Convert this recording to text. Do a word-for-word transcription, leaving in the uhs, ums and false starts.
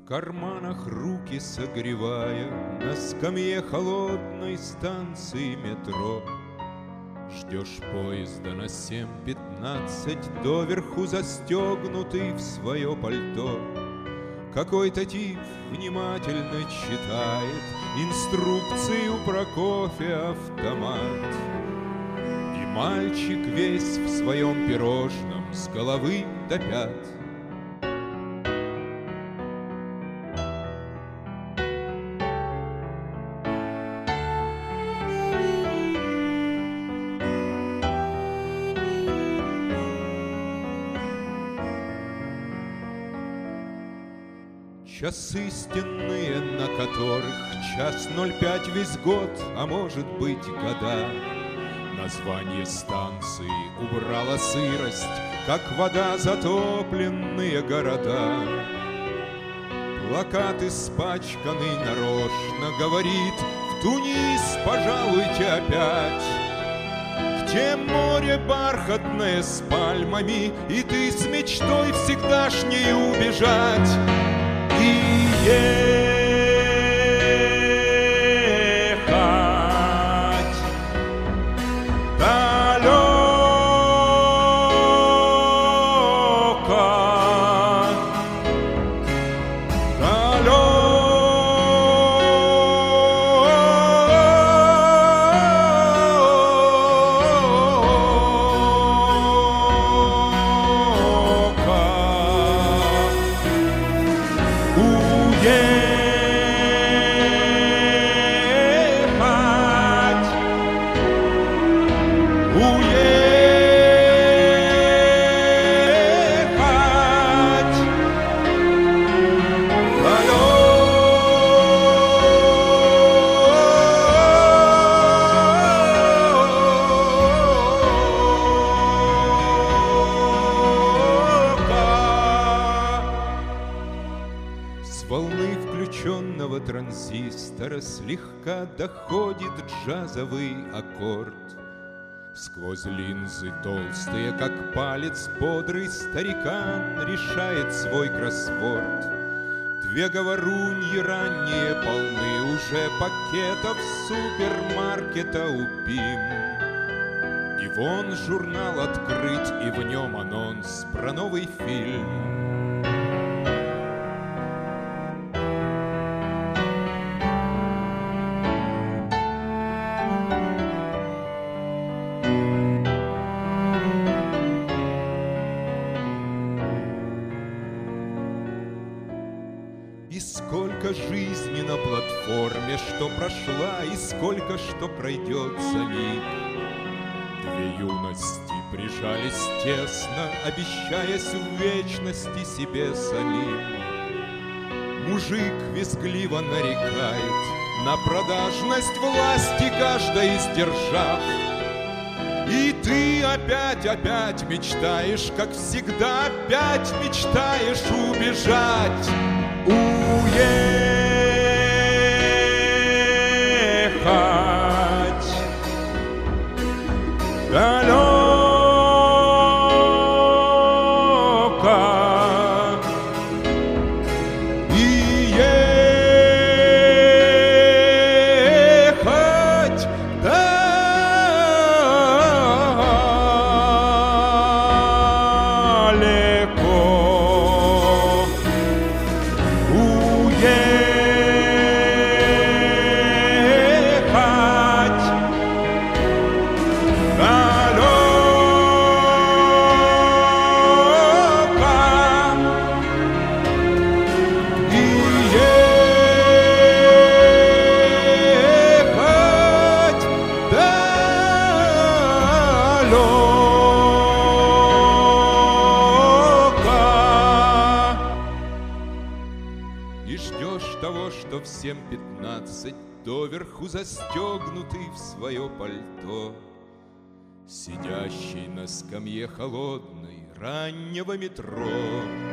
карманах руки согревая, на скамье холодной станции метро. Ждешь поезда на семь пятнадцать, доверху застегнутый в свое пальто. Какой-то тип внимательно читает инструкцию про кофе-автомат. И мальчик весь в своем пирожном с головы до пят. Часы стенные, на которых час ноль пять весь год, а может быть года. Название станции убрала сырость, как вода затопленные города. Плакат испачканный нарочно говорит: в Тунис пожалуйте опять, где море бархатное с пальмами, и ты с мечтой всегдашней убежать. И ехать далеко, далеко, транзистора слегка доходит джазовый аккорд. Сквозь линзы толстые, как палец, бодрый старикан решает свой кроссворд. Две говоруньи ранние полны уже пакетов супермаркета «Упим». И вон журнал открыт, и в нем анонс про новый фильм. И сколько жизни на платформе, что прошла, и сколько что пройдет за миг. Две юности прижались тесно, обещаясь в вечности себе самим. Мужик визгливо нарекает на продажность власти каждой из держав. И ты опять, опять мечтаешь, как всегда, опять мечтаешь убежать. Уехать далеко, и ехать далеко. И ждешь того, что в семь пятнадцать, доверху застегнутый в свое пальто, сидящий на скамье холодной раннего метро,